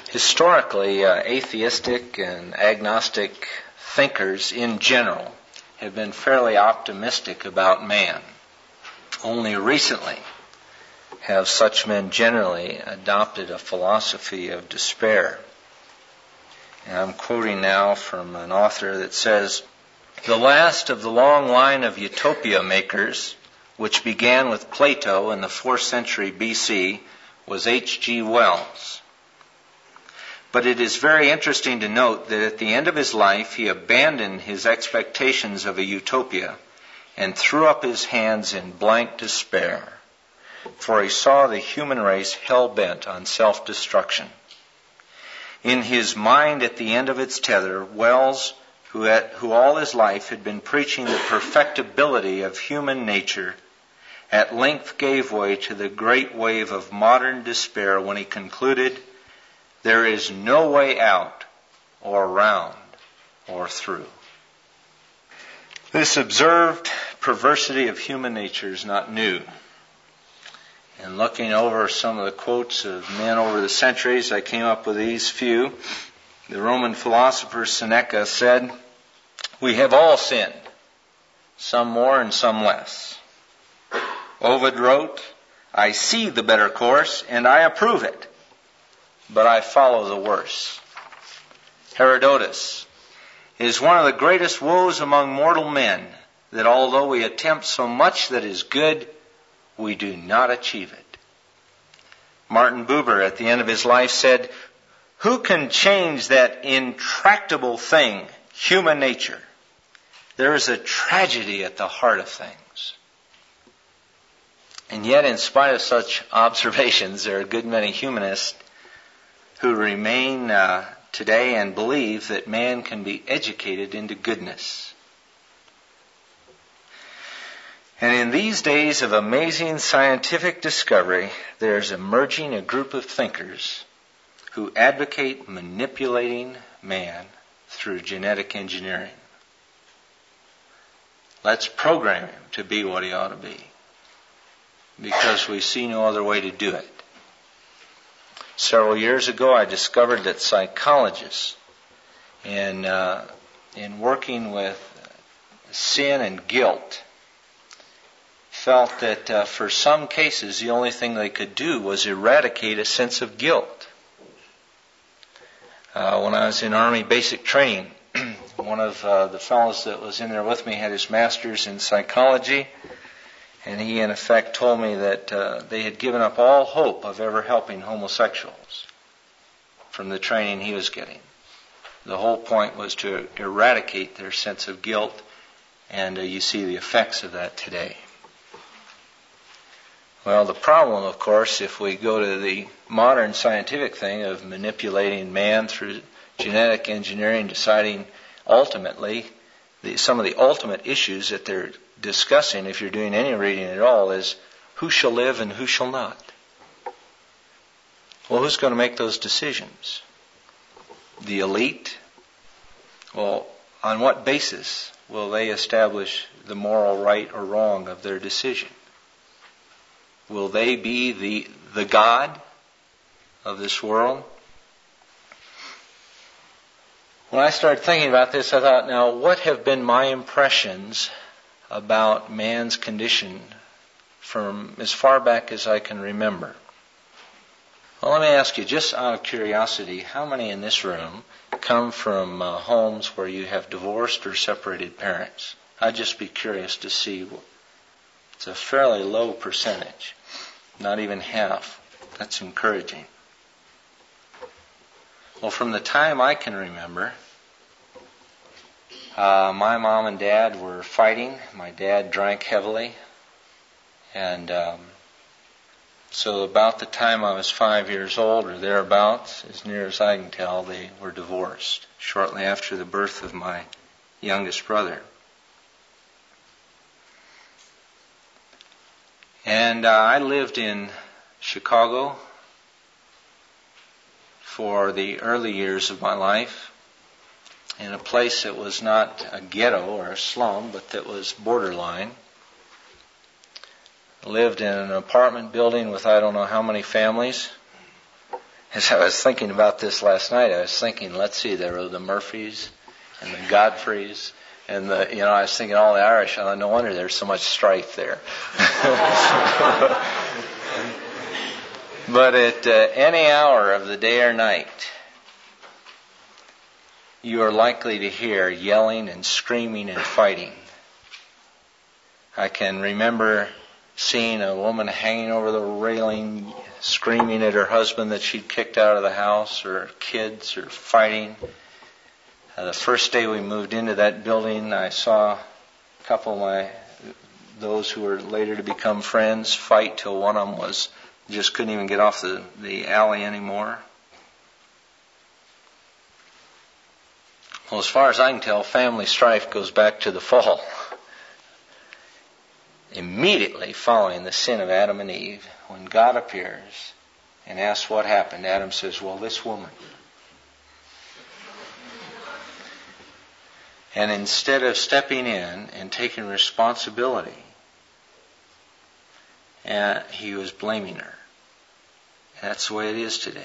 Historically, atheistic and agnostic thinkers in general have been fairly optimistic about man. Only recently have such men generally adopted a philosophy of despair. And I'm quoting now from an author that says, "The last of the long line of utopia makers, which began with Plato in the 4th century BC, was H.G. Wells. But it is very interesting to note that at the end of his life he abandoned his expectations of a utopia and threw up his hands in blank despair, for he saw the human race hell-bent on self-destruction. In his mind at the end of its tether, Wells, who all his life had been preaching the perfectibility of human nature, at length gave way to the great wave of modern despair when he concluded, 'There is no way out, or round, or through.'" This observed perversity of human nature is not new. And looking over some of the quotes of men over the centuries, I came up with these few. The Roman philosopher Seneca said, "We have all sinned, some more and some less." Ovid wrote, "I see the better course, and I approve it, but I follow the worse." Herodotus, "It is one of the greatest woes among mortal men that although we attempt so much that is good, we do not achieve it." Martin Buber, at the end of his life, said, "Who can change that intractable thing, human nature? There is a tragedy at the heart of things." And yet, in spite of such observations, there are a good many humanists who remain today and believe that man can be educated into goodness. And in these days of amazing scientific discovery, there's emerging a group of thinkers who advocate manipulating man through genetic engineering. Let's program him to be what he ought to be, because we see no other way to do it. Several years ago, I discovered that psychologists, in working with sin and guilt, felt that for some cases the only thing they could do was eradicate a sense of guilt. When I was in Army basic training, one of the fellows that was in there with me had his master's in psychology, and he in effect told me that they had given up all hope of ever helping homosexuals from the training he was getting. The whole point was to eradicate their sense of guilt, and you see the effects of that today. Well, the problem, of course, if we go to the modern scientific thing of manipulating man through genetic engineering, deciding ultimately some of the ultimate issues that they're discussing, if you're doing any reading at all, is who shall live and who shall not. Well, who's going to make those decisions? The elite? Well, on what basis will they establish the moral right or wrong of their decision? Will they be the God of this world? When I started thinking about this, I thought, now, what have been my impressions about man's condition from as far back as I can remember? Well, let me ask you, just out of curiosity, how many in this room come from homes where you have divorced or separated parents? I'd just be curious to see. It's a fairly low percentage, not even half. That's encouraging. Well, from the time I can remember, my mom and dad were fighting. My dad drank heavily. And so about the time I was 5 years old or thereabouts, as near as I can tell, they were divorced shortly after the birth of my youngest brother. And I lived in Chicago for the early years of my life, in a place that was not a ghetto or a slum, but that was borderline. I lived in an apartment building with I don't know how many families. As I was thinking about this last night, I was thinking, let's see, there were the Murphys and the Godfreys and I was thinking all the Irish. No wonder there's so much strife there. But at any hour of the day or night, you are likely to hear yelling and screaming and fighting. I can remember seeing a woman hanging over the railing, screaming at her husband that she'd kicked out of the house, or kids, or fighting. The first day we moved into that building, I saw a couple of those who were later to become friends fight till one of them just couldn't even get off the alley anymore. Well, as far as I can tell, family strife goes back to the fall. Immediately following the sin of Adam and Eve, when God appears and asks what happened, Adam says, well, this woman. And instead of stepping in and taking responsibility, he was blaming her. That's the way it is today.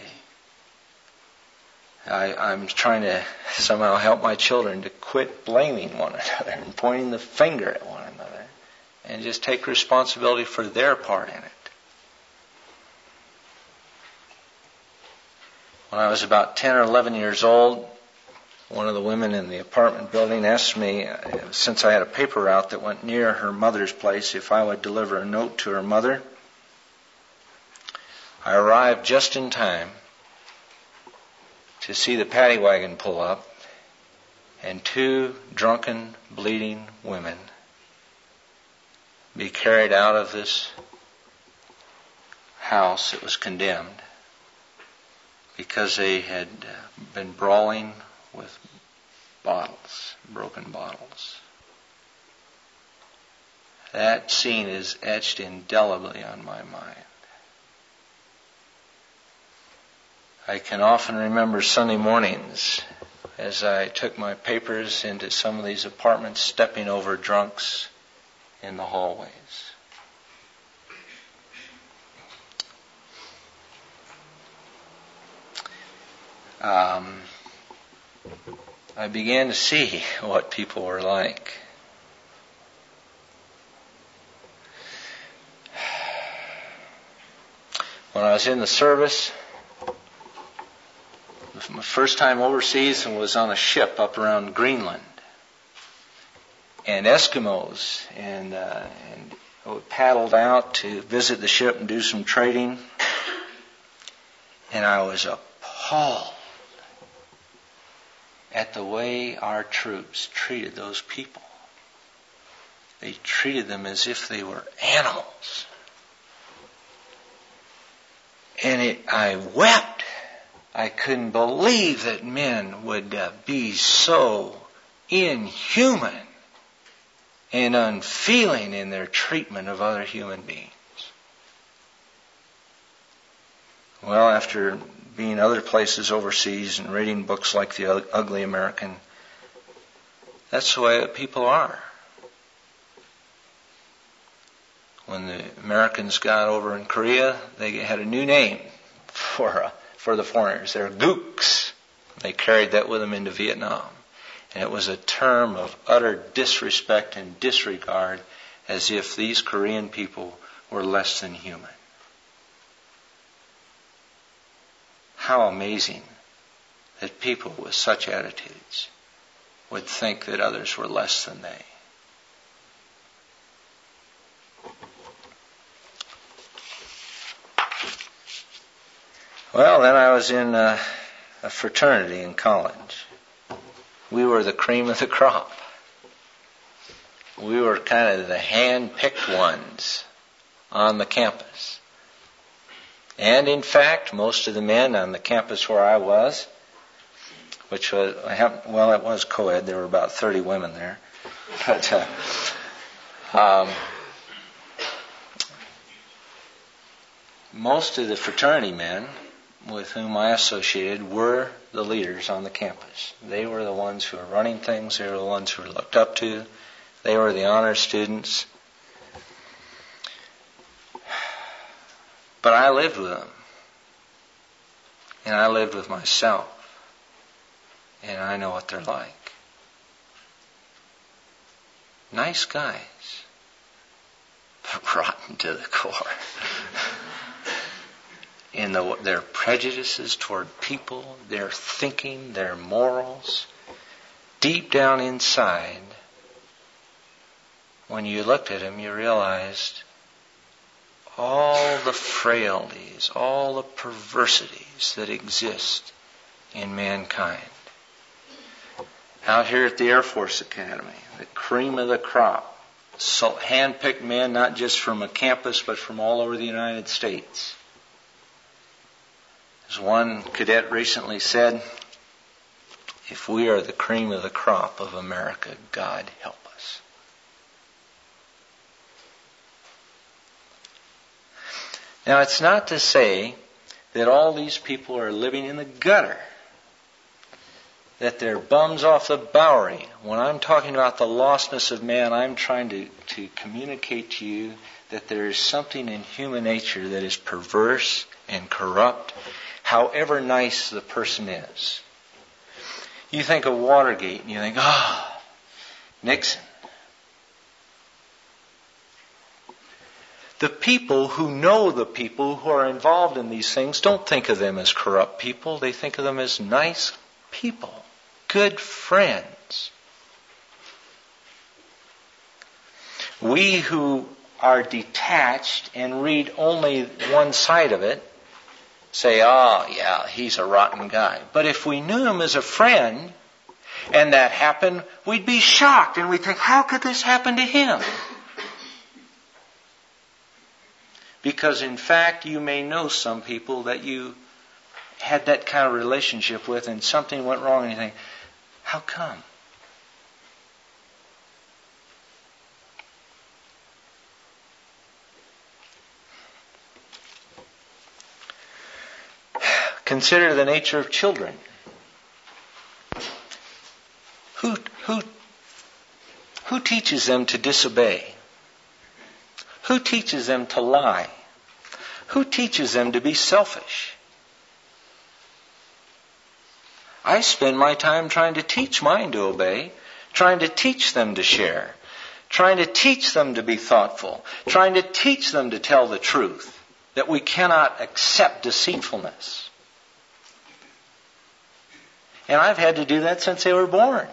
I'm trying to somehow help my children to quit blaming one another and pointing the finger at one another and just take responsibility for their part in it. When I was about 10 or 11 years old, one of the women in the apartment building asked me, since I had a paper route that went near her mother's place, if I would deliver a note to her mother. I arrived just in time to see the paddy wagon pull up and 2 drunken, bleeding women be carried out of this house that was condemned because they had been brawling with bottles, broken bottles. That scene is etched indelibly on my mind. I can often remember Sunday mornings as I took my papers into some of these apartments, stepping over drunks in the hallways. I began to see what people were like. When I was in the service, my first time overseas, and was on a ship up around Greenland, and Eskimos, and paddled out to visit the ship and do some trading, and I was appalled at the way our troops treated those people. They treated them as if they were animals. And I wept. I couldn't believe that men would be so inhuman and unfeeling in their treatment of other human beings. Well, after being other places overseas and reading books like The Ugly American, that's the way that people are. When the Americans got over in Korea, they had a new name for the foreigners. They're gooks. They carried that with them into Vietnam. And it was a term of utter disrespect and disregard, as if these Korean people were less than human. How amazing that people with such attitudes would think that others were less than they. Well, then I was in a fraternity in college. We were the cream of the crop. We were kind of the hand-picked ones on the campus. And in fact, most of the men on the campus where I was, which was, it was co-ed, there were about 30 women there. But most of the fraternity men with whom I associated were the leaders on the campus. They were the ones who were running things. They were the ones who were looked up to. They were the honor students. But I lived with them. And I lived with myself. And I know what they're like. Nice guys, but rotten to the core. In their prejudices toward people, their thinking, their morals. Deep down inside, when you looked at them, you realized all the frailties, all the perversities that exist in mankind. Out here at the Air Force Academy, the cream of the crop, hand-picked men not just from a campus but from all over the United States. As one cadet recently said, if we are the cream of the crop of America, God help us. Now, it's not to say that all these people are living in the gutter, that they're bums off the Bowery. When I'm talking about the lostness of man, I'm trying to communicate to you that there is something in human nature that is perverse and corrupt, however nice the person is. You think of Watergate and you think, Nixon. The people who know the people who are involved in these things don't think of them as corrupt people. They think of them as nice people, good friends. We who are detached and read only one side of it say, yeah, he's a rotten guy. But if we knew him as a friend and that happened, we'd be shocked and we'd think, how could this happen to him? Because in fact, you may know some people that you had that kind of relationship with and something went wrong and you think, how come? Consider the nature of children. Who teaches them to disobey? Who teaches them to lie? Who teaches them to be selfish? I spend my time trying to teach mine to obey, trying to teach them to share, trying to teach them to be thoughtful, trying to teach them to tell the truth, that we cannot accept deceitfulness. And I've had to do that since they were born.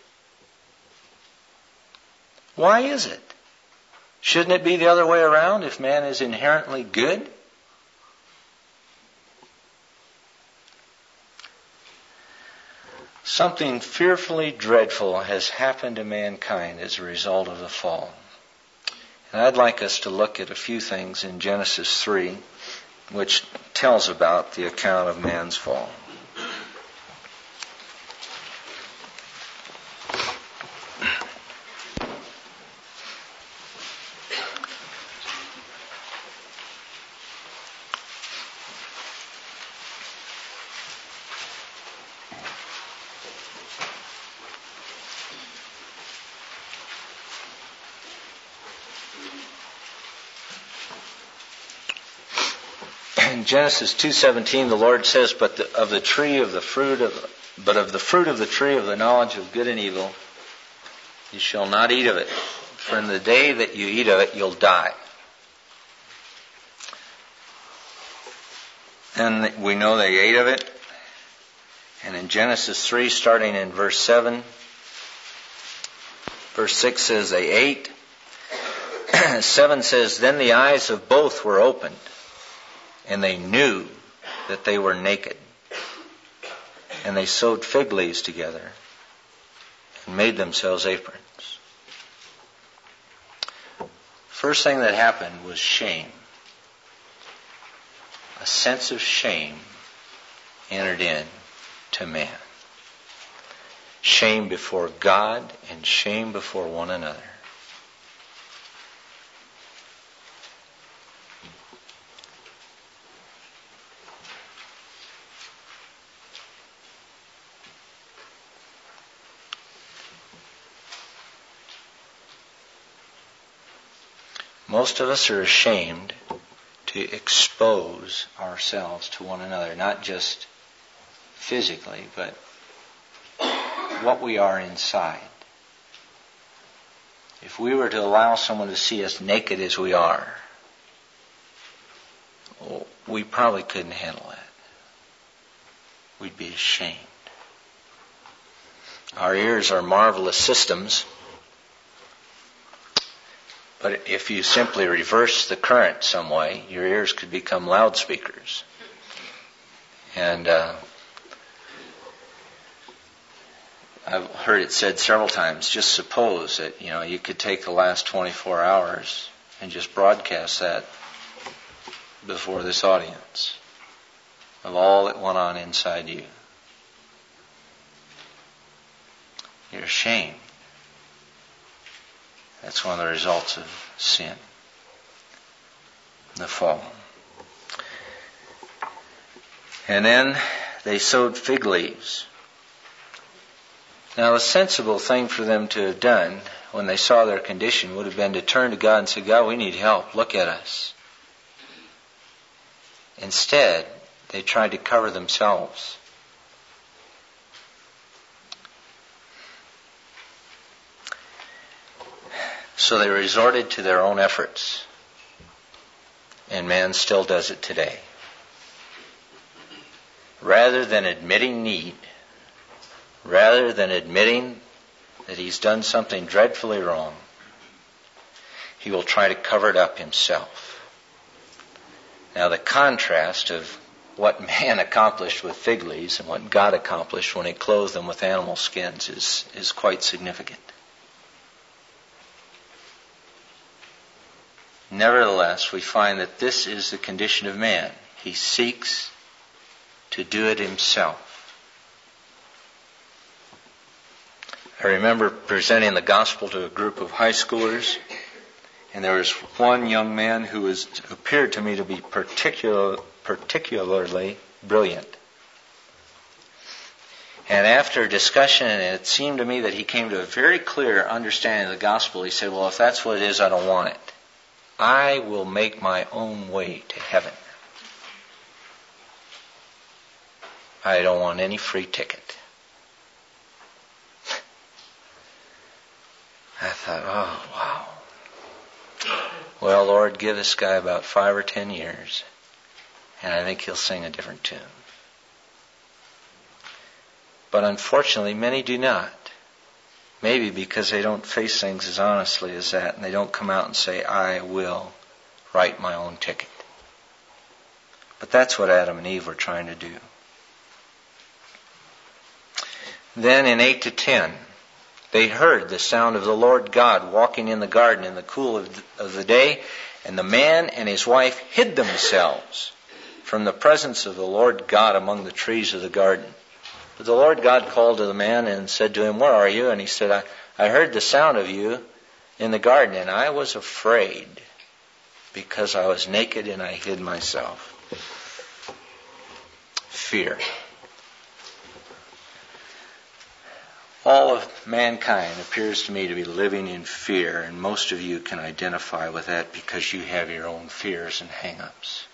Why is it? Shouldn't it be the other way around if man is inherently good? Something fearfully dreadful has happened to mankind as a result of the fall. And I'd like us to look at a few things in Genesis 3, which tells about the account of man's fall. In Genesis 2:17, the Lord says, "But of the fruit of the tree of the knowledge of good and evil, you shall not eat of it. For in the day that you eat of it, you'll die." And we know they ate of it. And in Genesis 3, starting in verse 7, verse 6 says they ate. 7 says, "Then the eyes of both were opened, and they knew that they were naked. And they sewed fig leaves together and made themselves aprons." First thing that happened was shame. A sense of shame entered in to man. Shame before God and shame before one another. Most of us are ashamed to expose ourselves to one another, not just physically, but what we are inside. If we were to allow someone to see us naked as we are, we probably couldn't handle that. We'd be ashamed. Our ears are marvelous systems, but if you simply reverse the current some way, your ears could become loudspeakers. And I've heard it said several times, just suppose that, you could take the last 24 hours and just broadcast that before this audience of all that went on inside you. You're ashamed. That's one of the results of sin, the fall. And then they sewed fig leaves. Now, the sensible thing for them to have done when they saw their condition would have been to turn to God and say, God, we need help. Look at us. Instead, they tried to cover themselves. So they resorted to their own efforts. And man still does it today. Rather than admitting need, rather than admitting that he's done something dreadfully wrong, he will try to cover it up himself. Now, the contrast of what man accomplished with fig leaves and what God accomplished when he clothed them with animal skins is quite significant. Nevertheless, we find that this is the condition of man. He seeks to do it himself. I remember presenting the gospel to a group of high schoolers, and there was one young man who appeared to me to be particularly brilliant. And after discussion, it seemed to me that he came to a very clear understanding of the gospel. He said, well, if that's what it is, I don't want it. I will make my own way to heaven. I don't want any free ticket. I thought, oh, wow. Well, Lord, give this guy about 5 or 10 years, and I think he'll sing a different tune. But unfortunately, many do not. Maybe because they don't face things as honestly as that, and they don't come out and say, I will write my own ticket. But that's what Adam and Eve were trying to do. Then in 8 to 10, they heard the sound of the Lord God walking in the garden in the cool of the day, and the man and his wife hid themselves from the presence of the Lord God among the trees of the garden. But the Lord God called to the man and said to him, where are you? And he said, I heard the sound of you in the garden, and I was afraid because I was naked and I hid myself. Fear. All of mankind appears to me to be living in fear, and most of you can identify with that because you have your own fears and hang-ups.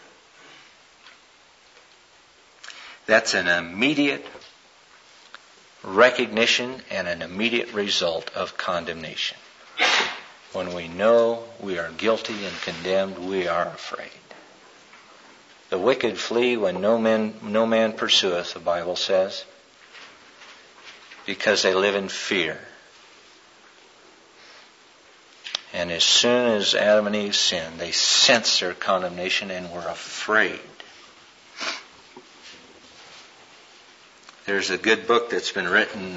That's an immediate recognition and an immediate result of condemnation. When we know we are guilty and condemned, we are afraid. The wicked flee when no man pursueth, the Bible says, because they live in fear. And as soon as Adam and Eve sinned, they sensed their condemnation and were afraid. There's a good book that's been written.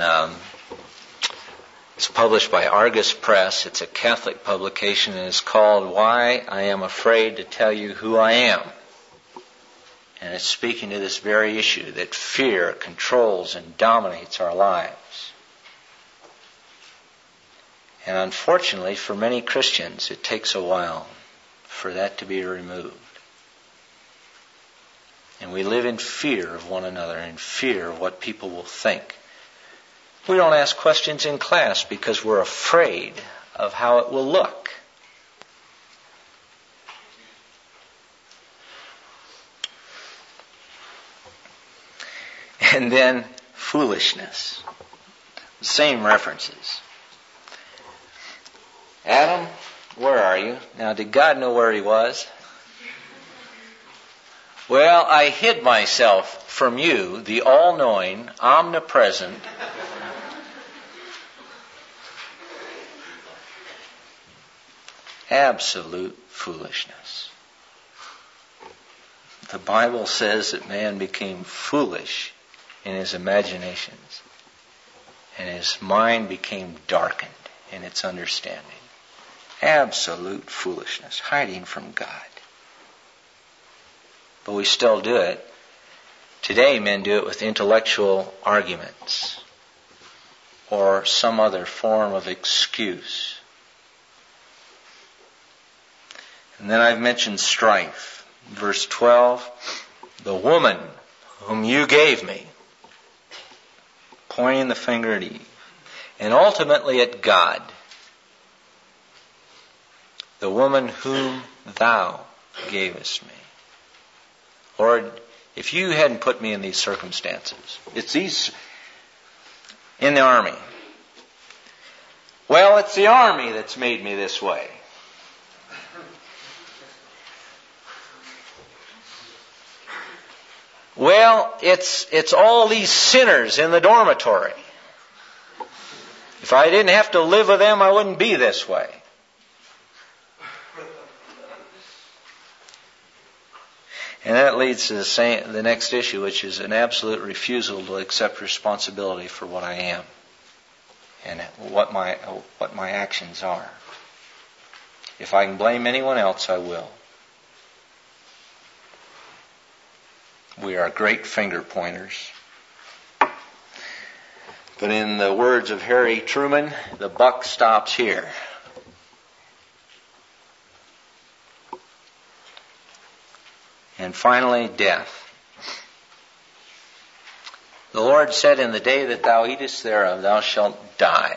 It's published by Argus Press. It's a Catholic publication, and it's called Why I Am Afraid to Tell You Who I Am. And it's speaking to this very issue, that fear controls and dominates our lives. And unfortunately, for many Christians, it takes a while for that to be removed. And we live in fear of one another, in fear of what people will think. We don't ask questions in class because we're afraid of how it will look. And then foolishness. Same references. Adam, where are you? Now, did God know where he was? Well, I hid myself from you, the all-knowing, omnipresent, absolute foolishness. The Bible says that man became foolish in his imaginations, and his mind became darkened in its understanding. Absolute foolishness, hiding from God. But we still do it. Today men do it with intellectual arguments or some other form of excuse. And then I've mentioned strife. Verse 12, the woman whom you gave me, pointing the finger at Eve, and ultimately at God. The woman whom thou gavest me. Lord, if you hadn't put me in these circumstances, it's these in the army. Well, it's the army that's made me this way. Well, it's all these sinners in the dormitory. If I didn't have to live with them, I wouldn't be this way. And that leads to the next issue, which is an absolute refusal to accept responsibility for what I am and what my actions are. If I can blame anyone else, I will. We are great finger pointers. But in the words of Harry Truman, the buck stops here. And finally, death. The Lord said, in the day that thou eatest thereof, thou shalt die.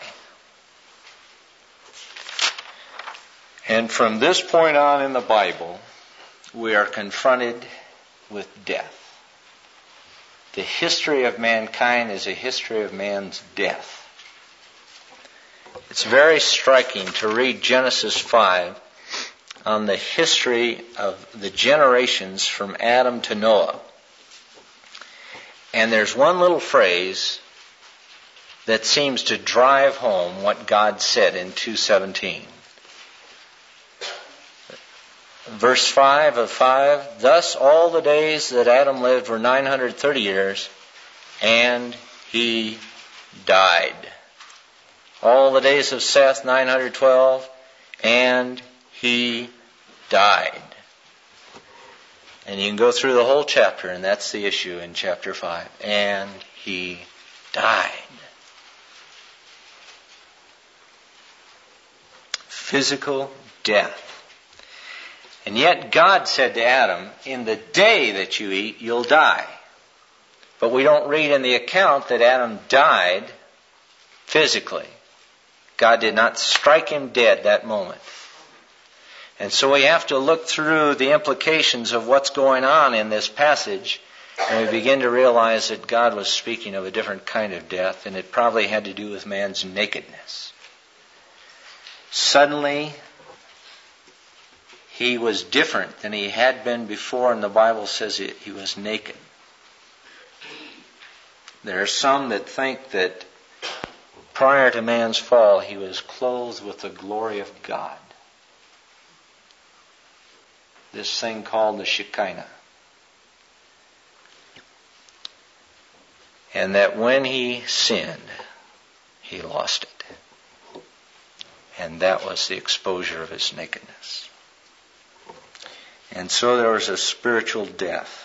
And from this point on in the Bible, we are confronted with death. The history of mankind is a history of man's death. It's very striking to read Genesis 5 on the history of the generations from Adam to Noah. And there's one little phrase that seems to drive home what God said in 2:17. Verse 5 of 5, thus all the days that Adam lived were 930 years, and he died. All the days of Seth, 912, and he died. And you can go through the whole chapter, and that's the issue in chapter 5. And he died. Physical death. And yet God said to Adam, in the day that you eat, you'll die. But we don't read in the account that Adam died physically. God did not strike him dead that moment. And so we have to look through the implications of what's going on in this passage, and we begin to realize that God was speaking of a different kind of death, and it probably had to do with man's nakedness. Suddenly, he was different than he had been before, and the Bible says he was naked. There are some that think that prior to man's fall, he was clothed with the glory of God. This thing called the Shekinah. And that when he sinned, he lost it. And that was the exposure of his nakedness. And so there was a spiritual death.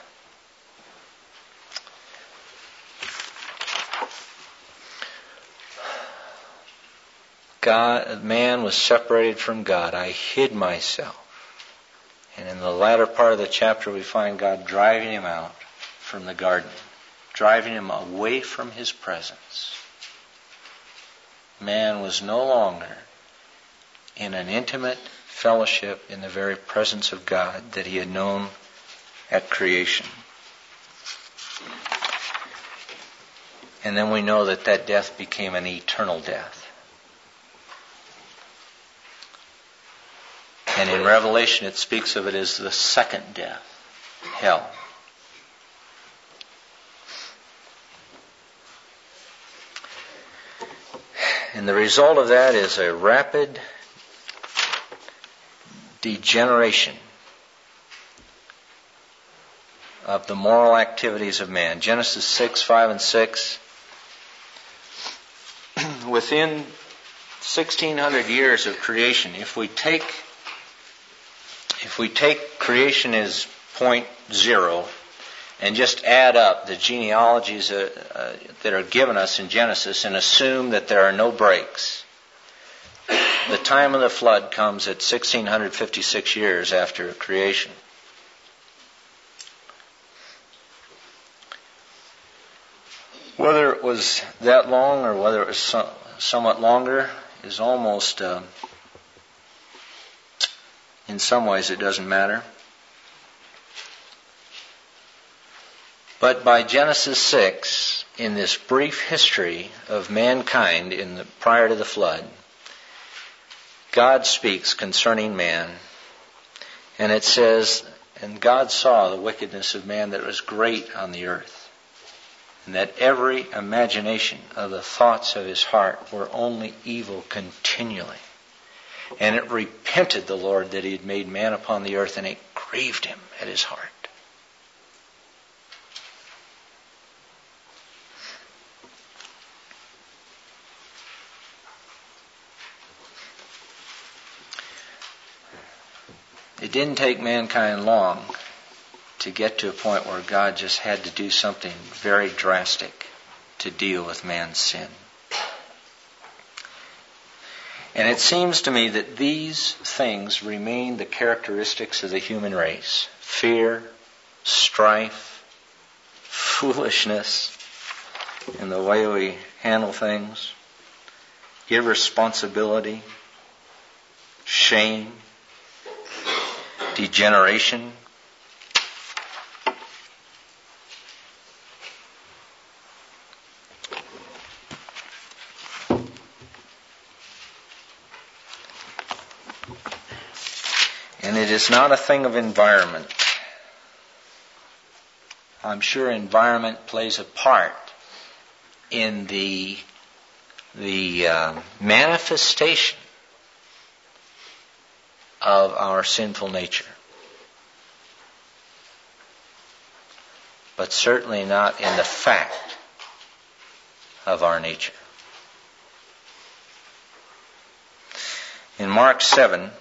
Man was separated from God. I hid myself. And in the latter part of the chapter, we find God driving him out from the garden, driving him away from his presence. Man was no longer in an intimate fellowship in the very presence of God that he had known at creation. And then we know that that death became an eternal death. And in Revelation it speaks of it as the second death, hell. And the result of that is a rapid degeneration of the moral activities of man. Genesis 6, 5, and 6. Within 1,600 years of creation, if we take creation as point zero and just add up the genealogies that are given us in Genesis and assume that there are no breaks, the time of the flood comes at 1,656 years after creation. Whether it was that long or whether it was somewhat longer is almost, in some ways it doesn't matter. But by Genesis 6, in this brief history of mankind prior to the flood, God speaks concerning man, and it says, "And God saw the wickedness of man, that it was great on the earth, and that every imagination of the thoughts of his heart were only evil continually. And it repented the Lord that he had made man upon the earth, and it grieved him at his heart." It didn't take mankind long to get to a point where God just had to do something very drastic to deal with man's sin. And it seems to me that these things remain the characteristics of the human race: fear, strife, foolishness in the way we handle things, irresponsibility, shame, degeneration. And it is not a thing of environment. I'm sure environment plays a part in the manifestation of our sinful nature, but certainly not in the fact of our nature. In Mark 7,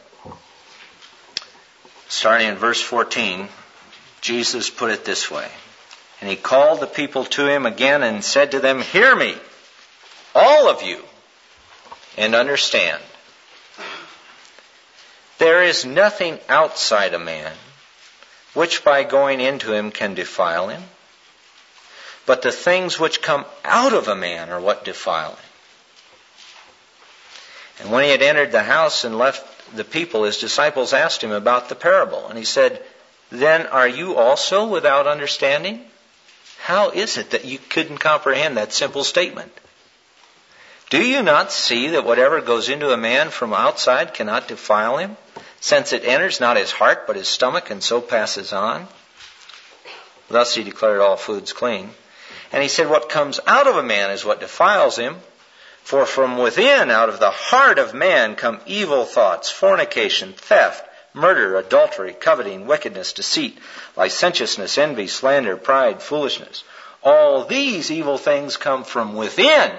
starting in verse 14, Jesus put it this way: "And he called the people to him again and said to them, 'Hear me, all of you, and understand. There is nothing outside a man which by going into him can defile him, but the things which come out of a man are what defile him.' And when he had entered the house and left the people, his disciples asked him about the parable. And he said, 'Then are you also without understanding? How is it that you couldn't comprehend that simple statement? Do you not see that whatever goes into a man from outside cannot defile him, since it enters not his heart but his stomach and so passes on?' Thus he declared all foods clean. And he said, 'What comes out of a man is what defiles him. For from within, out of the heart of man, come evil thoughts, fornication, theft, murder, adultery, coveting, wickedness, deceit, licentiousness, envy, slander, pride, foolishness. All these evil things come from within,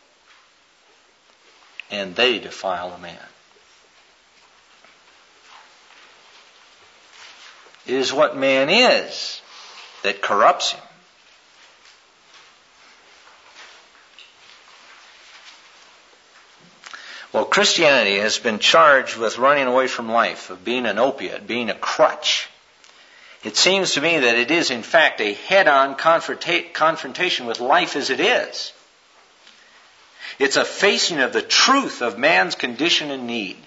and they defile a man.'" It is what man is that corrupts him. Well, Christianity has been charged with running away from life, of being an opiate, being a crutch. It seems to me that it is, in fact, a head-on confrontation with life as it is. It's a facing of the truth of man's condition and need.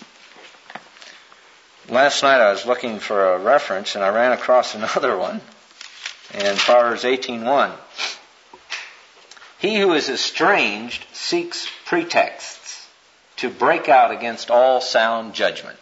Last night I was looking for a reference and I ran across another one. And Proverbs 18:1. He who is estranged seeks pretexts to break out against all sound judgment.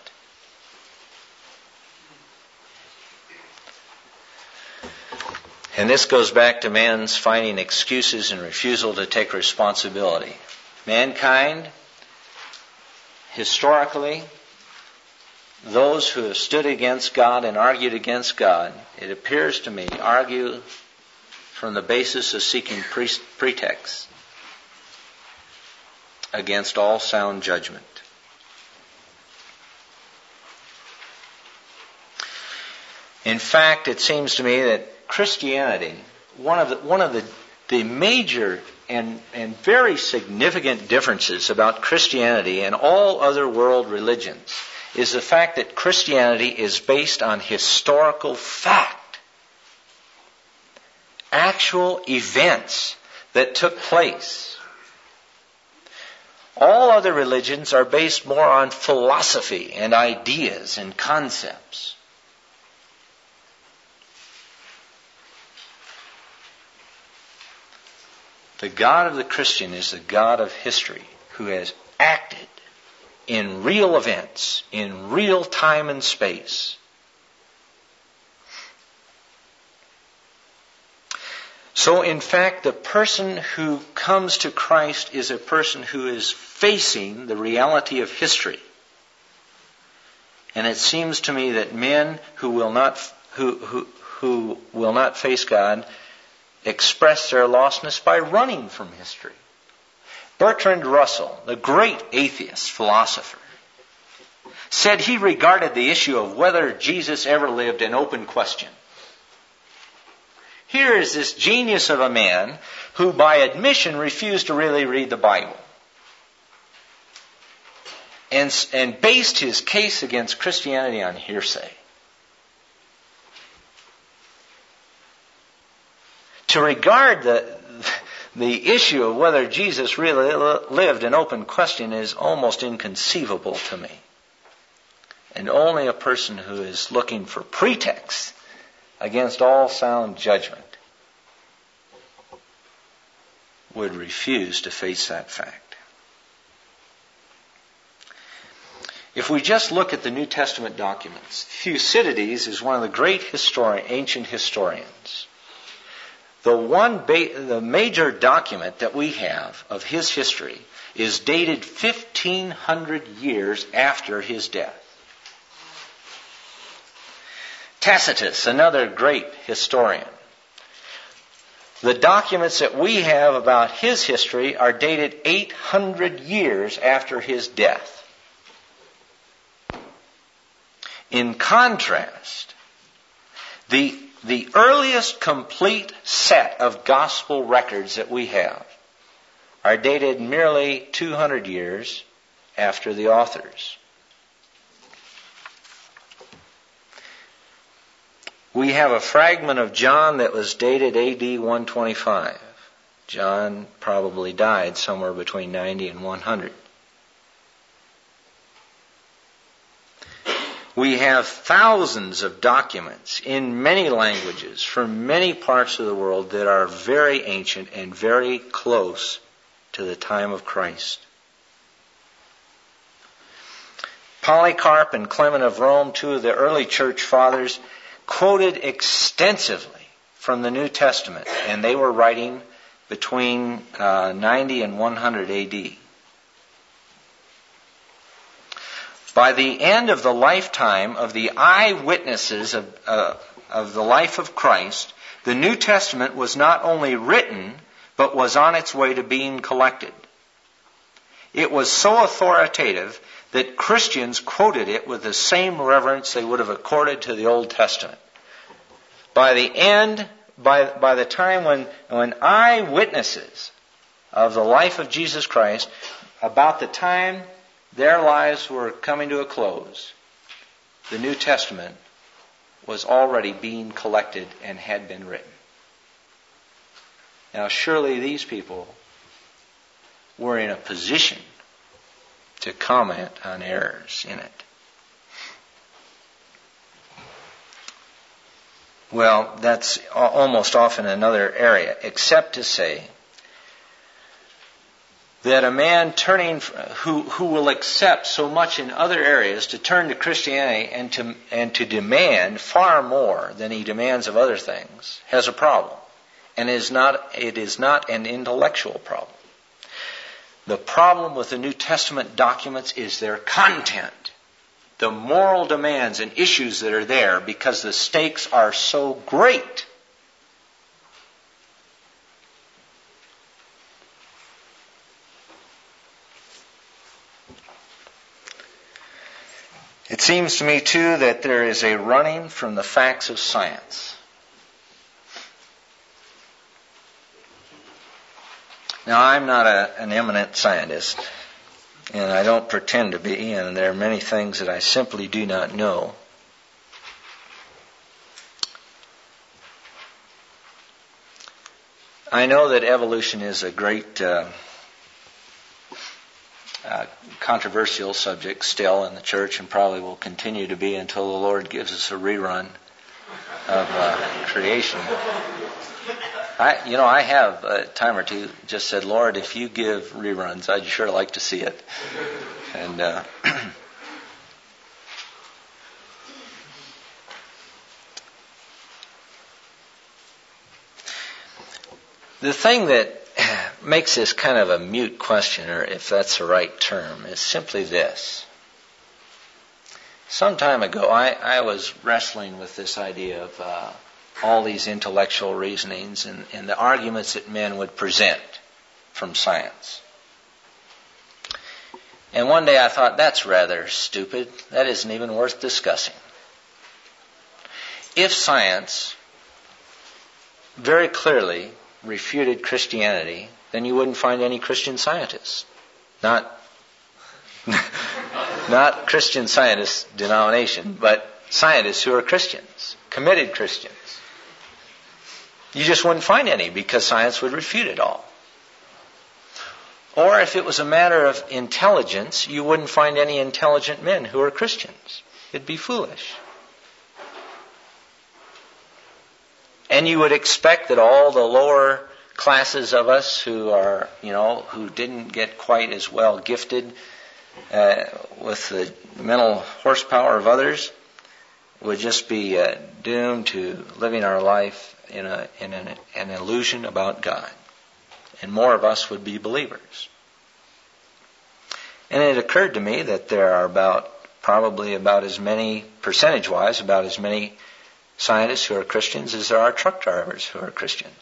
And this goes back to man's finding excuses and refusal to take responsibility. Mankind, historically, those who have stood against God and argued against God, it appears to me, argue from the basis of seeking pretexts against all sound judgment. In fact, it seems to me that Christianity, one of the major and very significant differences about Christianity and all other world religions is the fact that Christianity is based on historical fact. Actual events that took place. All other religions are based more on philosophy and ideas and concepts. The God of the Christian is the God of history who has acted in real events, in real time and space. So, in fact, the person who comes to Christ is a person who is facing the reality of history. And it seems to me that men who will not face God express their lostness by running from history. Bertrand Russell, the great atheist philosopher, said he regarded the issue of whether Jesus ever lived an open question. Here is this genius of a man who by admission refused to really read the Bible and based his case against Christianity on hearsay. To regard the issue of whether Jesus really lived an open question is almost inconceivable to me. And only a person who is looking for pretexts against all sound judgment would refuse to face that fact. If we just look at the New Testament documents, Thucydides is one of the great ancient historians. The major document that we have of his history is dated 1,500 years after his death. Tacitus, another great historian. The documents that we have about his history are dated 800 years after his death. In contrast, the earliest complete set of gospel records that we have are dated merely 200 years after the authors. We have a fragment of John that was dated AD 125. John probably died somewhere between 90 and 100. We have thousands of documents in many languages from many parts of the world that are very ancient and very close to the time of Christ. Polycarp and Clement of Rome, two of the early church fathers, quoted extensively from the New Testament, and they were writing between 90 and 100 AD. By the end of the lifetime of the eyewitnesses of the life of Christ, the New Testament was not only written, but was on its way to being collected. It was so authoritative that Christians quoted it with the same reverence they would have accorded to the Old Testament. By the time when eyewitnesses of the life of Jesus Christ, about the time their lives were coming to a close, the New Testament was already being collected and had been written. Now, surely these people were in a position to comment on errors in it. Well, that's almost often another area, except to say that a man who will accept so much in other areas to turn to Christianity and to demand far more than he demands of other things has a problem. And it is not an intellectual problem. The problem with the New Testament documents is their content. The moral demands and issues that are there because the stakes are so great. It seems to me, too, that there is a running from the facts of science. Now, I'm not an eminent scientist, and I don't pretend to be, and there are many things that I simply do not know. I know that evolution is a great controversial subject still in the church, and probably will continue to be until the Lord gives us a rerun of creation. I have a time or two just said, Lord, if you give reruns, I'd sure like to see it. And the thing that makes this kind of a mute question, or if that's the right term, is simply this. Some time ago, I was wrestling with this idea of all these intellectual reasonings and the arguments that men would present from science. And one day I thought, that's rather stupid. That isn't even worth discussing. If science very clearly refuted Christianity, then you wouldn't find any Christian scientists. Not Christian Scientist denomination, but scientists who are Christians, committed Christians. You just wouldn't find any because science would refute it all. Or if it was a matter of intelligence, you wouldn't find any intelligent men who are Christians. It'd be foolish. And you would expect that all the lower classes of us who are, who didn't get quite as well gifted with the mental horsepower of others would just be doomed to living our life in an illusion about God. And more of us would be believers. And it occurred to me that there are probably about as many, percentage-wise, about as many scientists who are Christians as there are truck drivers who are Christians.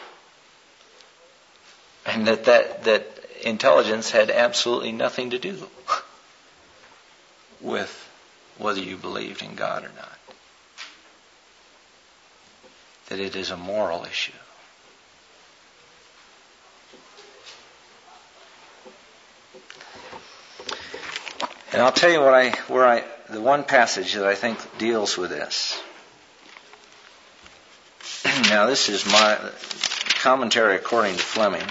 And that intelligence had absolutely nothing to do with whether you believed in God or not. That it is a moral issue. And I'll tell you the one passage that I think deals with this. Now, this is my commentary according to Fleming.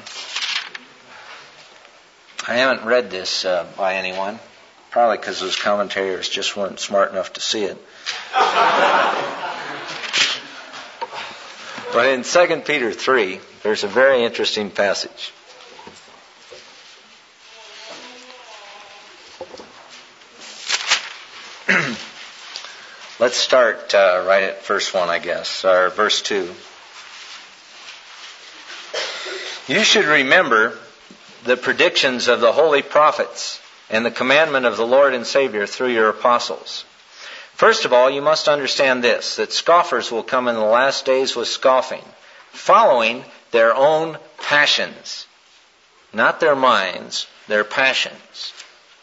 I haven't read this by anyone, probably because those commentators just weren't smart enough to see it. But in 2 Peter 3, there's a very interesting passage. Let's start right at verse 1, I guess, or verse 2. You should remember the predictions of the holy prophets and the commandment of the Lord and Savior through your apostles. First of all, you must understand this, that scoffers will come in the last days with scoffing, following their own passions. Not their minds, their passions.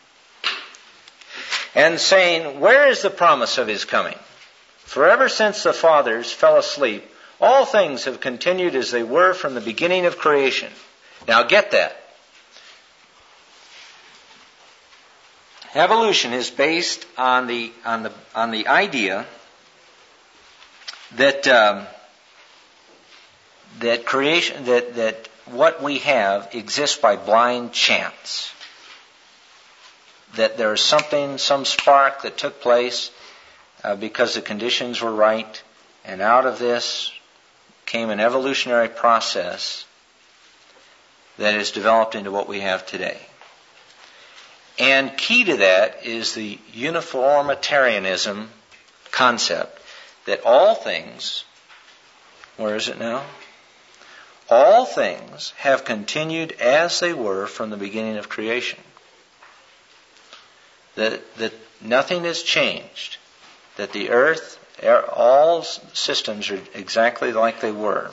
And saying, where is the promise of his coming? For ever since the fathers fell asleep, all things have continued as they were from the beginning of creation. Now get that. Evolution is based on the idea that creation that what we have exists by blind chance. That there is some spark that took place because the conditions were right, And out of this came an evolutionary process that has developed into what we have today. And key to that is the uniformitarianism concept that all things, where is it now? All things have continued as they were from the beginning of creation. That nothing has changed. That the earth, all systems are exactly like they were.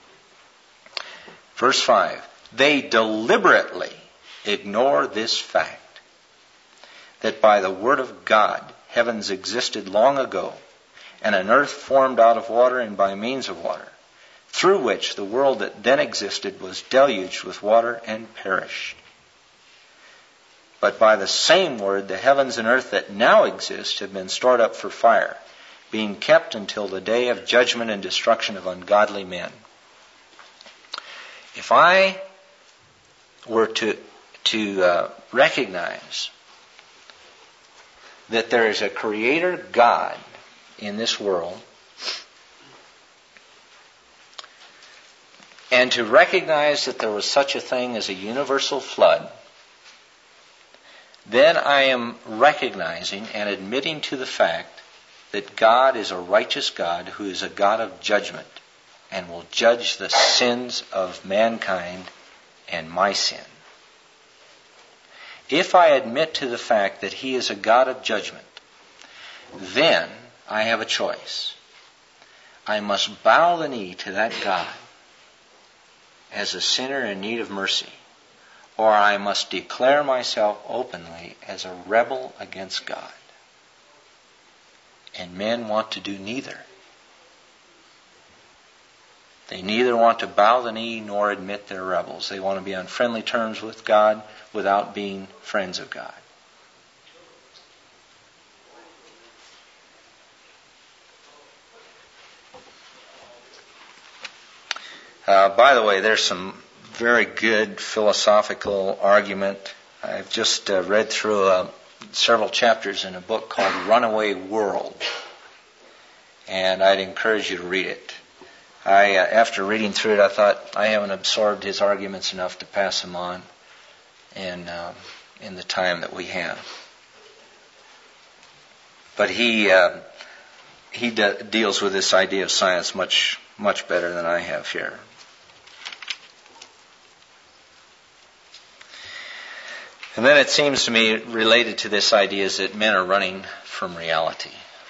Verse 5. They deliberately ignore this fact, that by the word of God heavens existed long ago, and an earth formed out of water and by means of water, through which the world that then existed was deluged with water and perished. But by the same word the heavens and earth that now exist have been stored up for fire, being kept until the day of judgment and destruction of ungodly men. If I were to recognize that there is a creator God in this world, and to recognize that there was such a thing as a universal flood, then I am recognizing and admitting to the fact that God is a righteous God who is a God of judgment and will judge the sins of mankind and my sin. If I admit to the fact that He is a God of judgment, then I have a choice. I must bow the knee to that God as a sinner in need of mercy, or I must declare myself openly as a rebel against God. And men want to do neither. They neither want to bow the knee nor admit they're rebels. They want to be on friendly terms with God without being friends of God. By the way, there's some very good philosophical argument. I've just read through several chapters in a book called Runaway World, and I'd encourage you to read it. After reading through it, I thought I haven't absorbed his arguments enough to pass them on in the time that we have. But he deals with this idea of science much better than I have here. And then it seems to me related to this idea is that men are running from reality.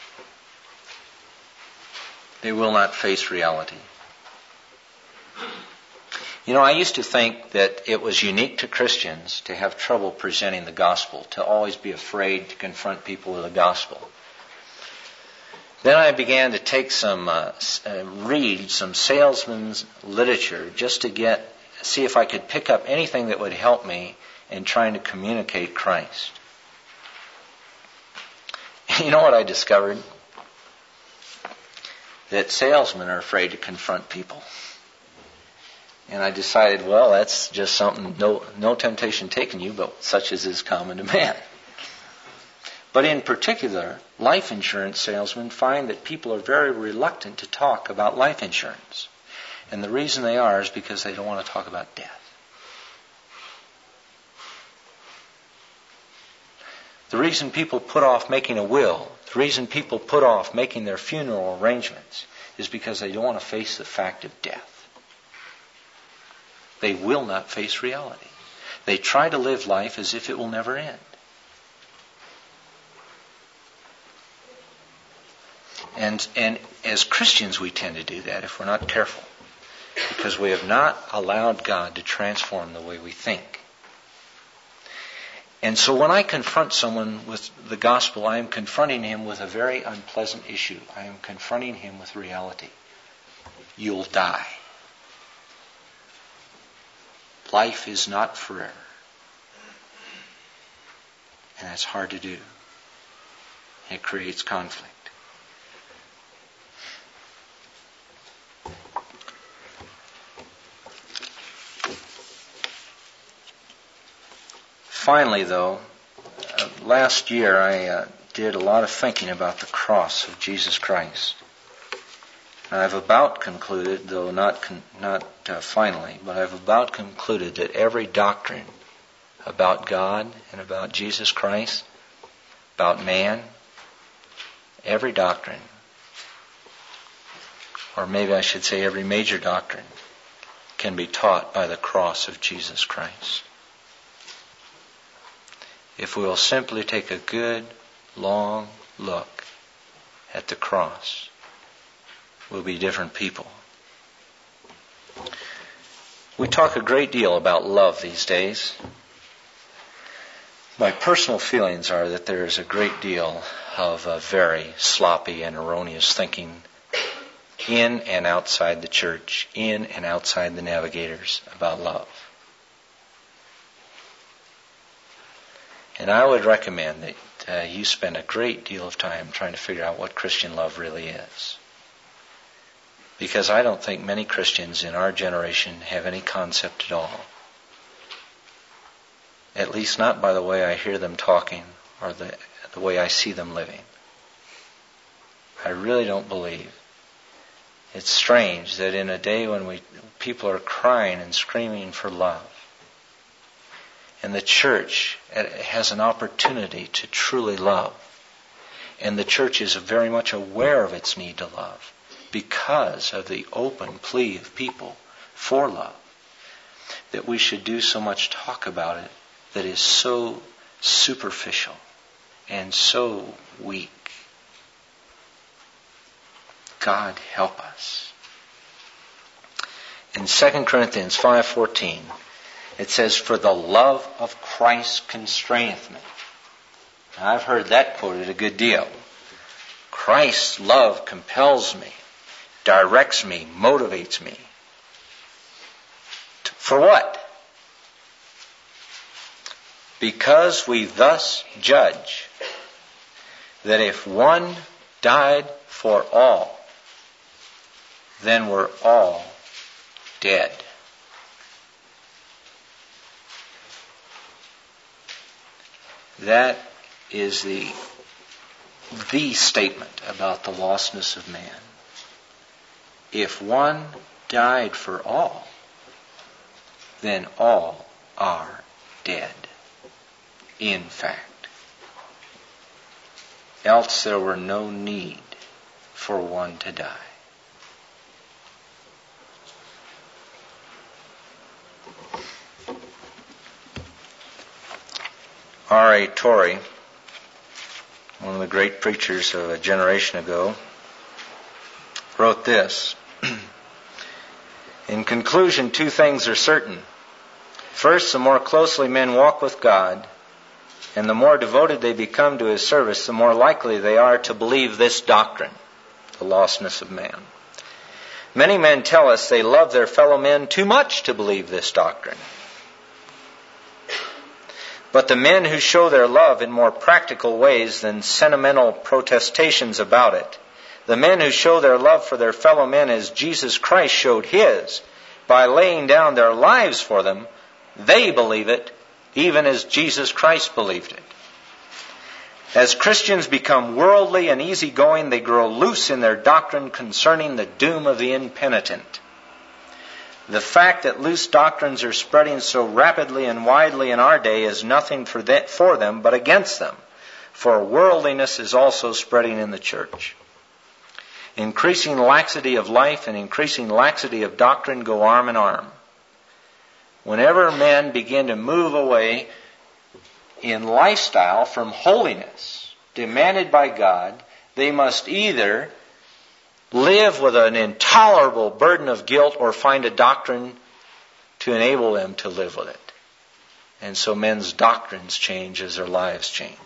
They will not face reality. You know, I used to think that it was unique to Christians to have trouble presenting the gospel, to always be afraid to confront people with the gospel. Then I began to take read some salesman's literature just to see if I could pick up anything that would help me in trying to communicate Christ. You know what I discovered? That salesmen are afraid to confront people. And I decided, well, that's just something, no temptation taken you, but such as is common to man. But in particular, life insurance salesmen find that people are very reluctant to talk about life insurance. And the reason they are is because they don't want to talk about death. The reason people put off making a will, the reason people put off making their funeral arrangements is because they don't want to face the fact of death. They will not face reality. They try to live life as if it will never end. And as Christians we tend to do that if we're not careful, because we have not allowed God to transform the way we think. And so when I confront someone with the gospel, I am confronting him with a very unpleasant issue. I am confronting him with reality. You'll die. Life is not forever. And that's hard to do. It creates conflict. Finally, though, last year I did a lot of thinking about the cross of Jesus Christ. I've about concluded, though not finally, but I've about concluded that every doctrine about God and about Jesus Christ, about man, every doctrine, or maybe I should say every major doctrine, can be taught by the cross of Jesus Christ. If we will simply take a good, long look at the cross, we'll be different people. We talk a great deal about love these days. My personal feelings are that there is a great deal of very sloppy and erroneous thinking in and outside the church, in and outside the Navigators about love. And I would recommend that you spend a great deal of time trying to figure out what Christian love really is. Because I don't think many Christians in our generation have any concept at all. At least not by the way I hear them talking or the way I see them living. I really don't believe. It's strange that in a day when people are crying and screaming for love, and the church has an opportunity to truly love, and the church is very much aware of its need to love because of the open plea of people for love, that we should do so much talk about it that is so superficial and so weak. God help us. In 2 Corinthians 5:14, it says, "For the love of Christ constraineth me." Now, I've heard that quoted a good deal. Christ's love compels me, directs me, motivates me. For what? Because we thus judge that if one died for all, then we're all dead. That is the statement about the lostness of man. If one died for all, then all are dead. In fact, else there were no need for one to die. R.A. Torrey, one of the great preachers of a generation ago, wrote this. In conclusion, two things are certain. First, the more closely men walk with God, and the more devoted they become to His service, the more likely they are to believe this doctrine, the lostness of man. Many men tell us they love their fellow men too much to believe this doctrine. But the men who show their love in more practical ways than sentimental protestations about it, the men who show their love for their fellow men as Jesus Christ showed His, by laying down their lives for them, they believe it even as Jesus Christ believed it. As Christians become worldly and easygoing, they grow loose in their doctrine concerning the doom of the impenitent. The fact that loose doctrines are spreading so rapidly and widely in our day is nothing for them but against them, for worldliness is also spreading in the church. Increasing laxity of life and increasing laxity of doctrine go arm in arm. Whenever men begin to move away in lifestyle from holiness demanded by God, they must either live with an intolerable burden of guilt or find a doctrine to enable them to live with it. And so men's doctrines change as their lives change.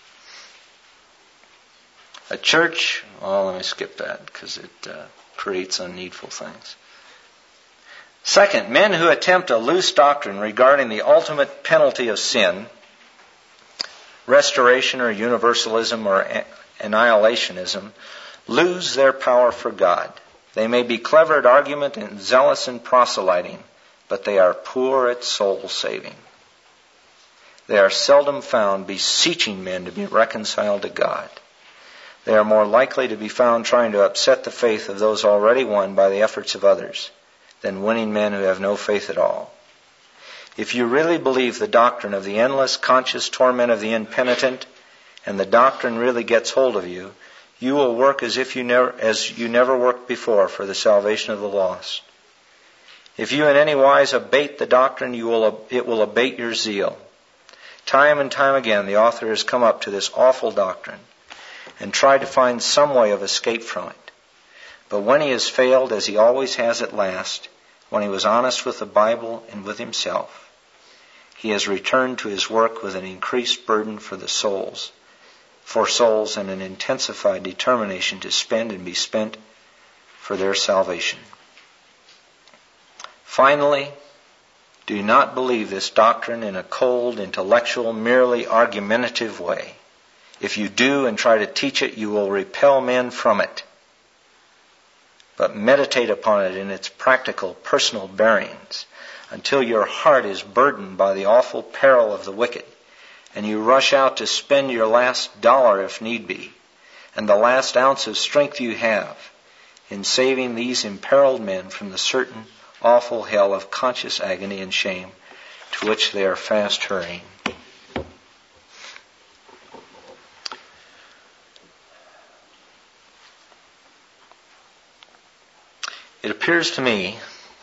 A church, let me skip that because it creates unneedful things. Second, men who attempt a loose doctrine regarding the ultimate penalty of sin, restoration or universalism or annihilationism, lose their power for God. They may be clever at argument and zealous in proselyting, but they are poor at soul saving. They are seldom found beseeching men to be reconciled to God. They are more likely to be found trying to upset the faith of those already won by the efforts of others than winning men who have no faith at all. If you really believe the doctrine of the endless conscious torment of the impenitent, and the doctrine really gets hold of you, you will work as you never worked before for the salvation of the lost. If you in any wise abate the doctrine, it will abate your zeal. Time and time again, the author has come up to this awful doctrine and tried to find some way of escape from it. But when he has failed, as he always has at last, when he was honest with the Bible and with himself, he has returned to his work with an increased burden for souls and an intensified determination to spend and be spent for their salvation. Finally, do not believe this doctrine in a cold, intellectual, merely argumentative way. If you do and try to teach it, you will repel men from it. But meditate upon it in its practical, personal bearings until your heart is burdened by the awful peril of the wicked, and you rush out to spend your last dollar if need be, and the last ounce of strength you have in saving these imperiled men from the certain awful hell of conscious agony and shame to which they are fast hurrying. It appears to me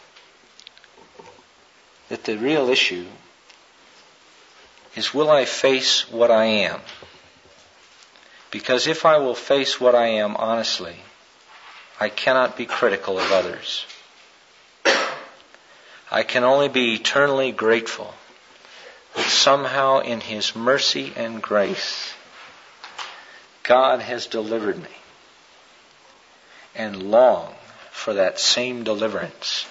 that the real issue is, will I face what I am? Because if I will face what I am honestly, I cannot be critical of others. I can only be eternally grateful that somehow in His mercy and grace, God has delivered me, and long for that same deliverance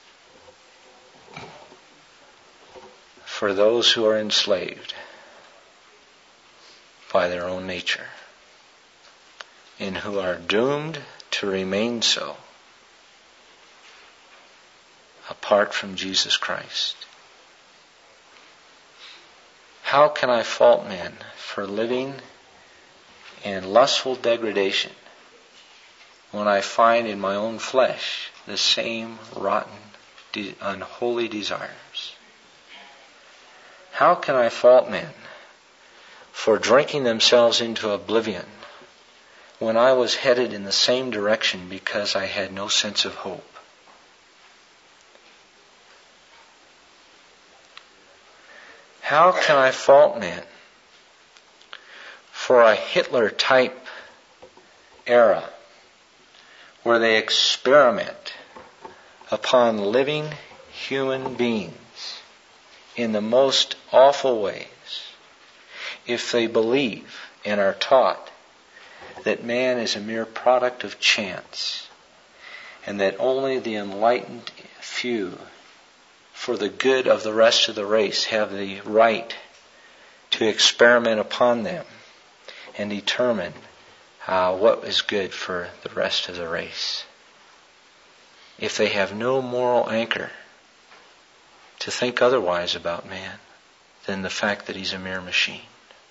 for those who are enslaved by their own nature and who are doomed to remain so apart from Jesus Christ. How can I fault men for living in lustful degradation when I find in my own flesh the same rotten, unholy desires? How can I fault men for drinking themselves into oblivion when I was headed in the same direction because I had no sense of hope? How can I fault men for a Hitler-type era where they experiment upon living human beings in the most awful ways, if they believe and are taught that man is a mere product of chance and that only the enlightened few, for the good of the rest of the race, have the right to experiment upon them and determine what is good for the rest of the race. If they have no moral anchor to think otherwise about man than the fact that he's a mere machine.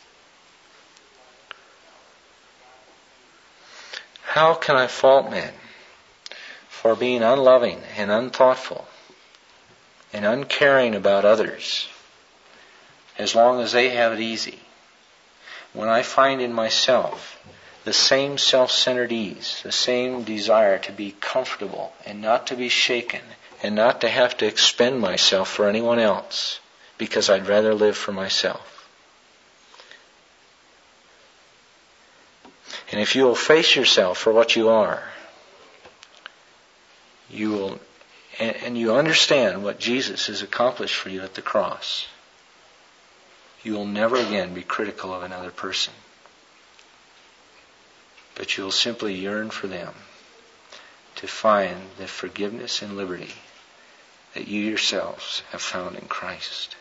How can I fault men for being unloving and unthoughtful and uncaring about others as long as they have it easy, when I find in myself the same self-centered ease, the same desire to be comfortable and not to be shaken and not to have to expend myself for anyone else because I'd rather live for myself? And if you will face yourself for what you are, you will, and you understand what Jesus has accomplished for you at the cross, you will never again be critical of another person. But you will simply yearn for them to find the forgiveness and liberty that you yourselves have found in Christ.